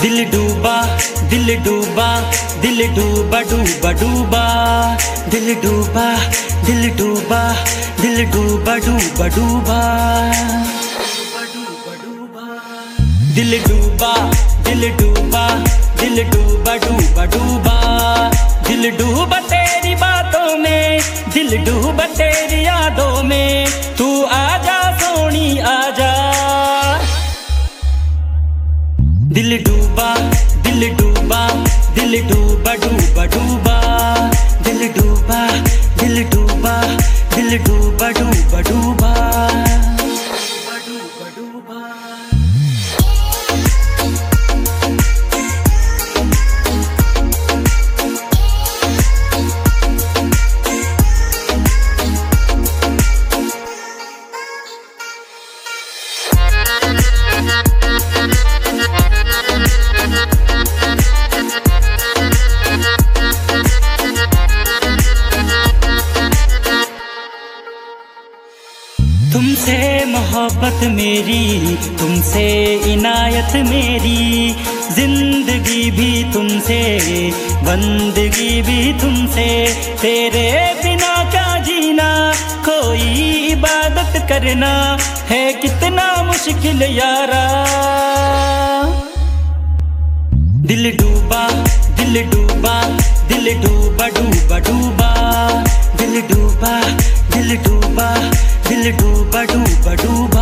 दिल डूबा दिल डूबा दिल डूबा डूबा डूबा दिल डूबा दिल डूबा दिल डूबा डूबा डूबा दिल डूबा दिल डूबा दिल डूबा डूबा डूबा दिल डूबा तेरी बातों में दिल डूबा तेरी यादों में तू आजा सोनी आजा दिल डूबा दिल डूबा दिल डूबा डूबा डूबा दिल डूबा दिल डूबा दिल डूबा डूबा डूबा तुमसे मोहब्बत मेरी तुमसे इनायत मेरी जिंदगी भी तुमसे बंदगी भी तुमसे तेरे बिना क्या जीना कोई इबादत करना है कितना मुश्किल यारा दिल डूबा दिल डूबा दिल डूबा डूबा डूबा दिल डूबा दिल डूबा दिल डूबा डूबा डूबा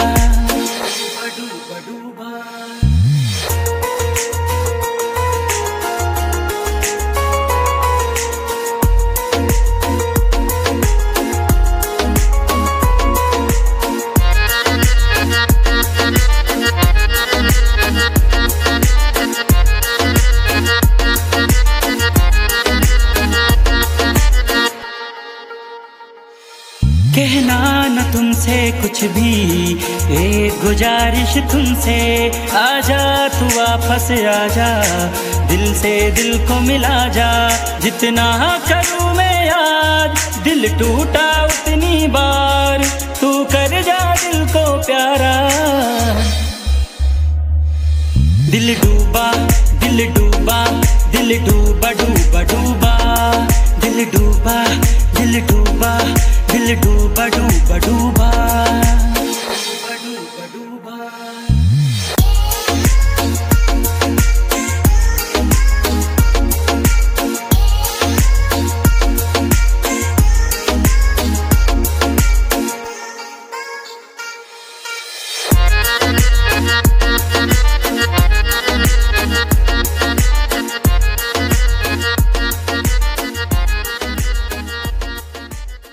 कहना न तुमसे कुछ भी एक गुजारिश तुमसे आजा तू वापस आजा दिल से दिल को मिला जा जितना करूँ मैं याद दिल टूटा उतनी बार तू कर जा दिल को प्यारा दिल डूबा दिल डूबा दिल डूबा डूबा डूबा दिल डूबा दिल डूबा दिल डूबा डूबा डूबा